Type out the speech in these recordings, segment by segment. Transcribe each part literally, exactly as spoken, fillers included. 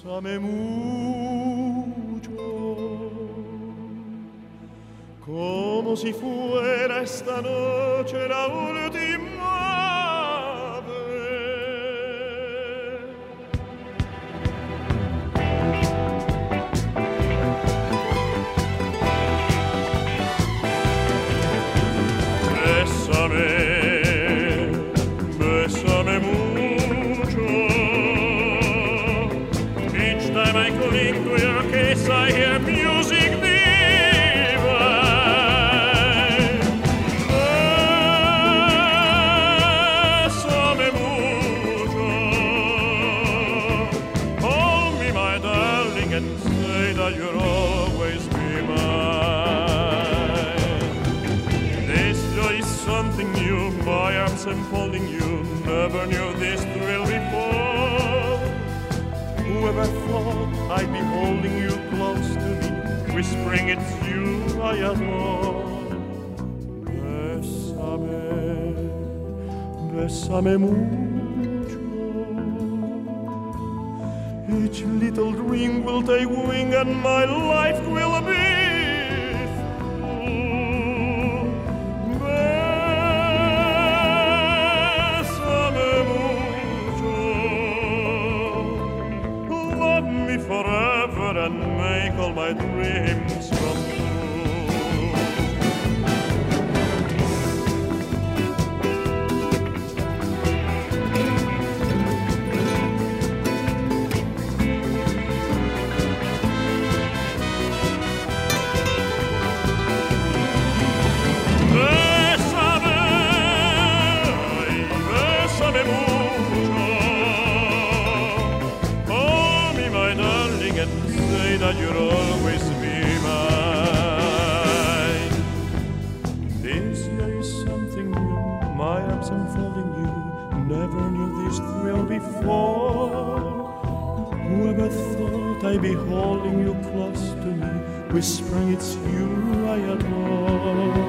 Bésame mucho, como si fuera esta noche la última vez. Bésame, bésame mucho. Each time I cling to your kiss, I hear music divine. Bésame mucho. Hold me, my darling, and say that you'll always be mine. This joy is something new, my arms enfolding you. Never knew this thrill before. Whoever thought I'd be holding you close to me, whispering it's you I adore. Bésame, bésame mucho. Each little dream will take wing and my life will be full. Bésame mucho. Love me forever and make all my dreams come true. Bésame, ay, bésame mucho. Hold me, my darling, and say that you'll always be mine. This year is something new, my arms enfolding you. Never knew this thrill before. Whoever thought I'd be holding you close to me, whispering it's you I adore.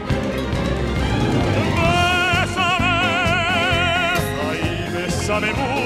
Bésame, ay, bésame mucho.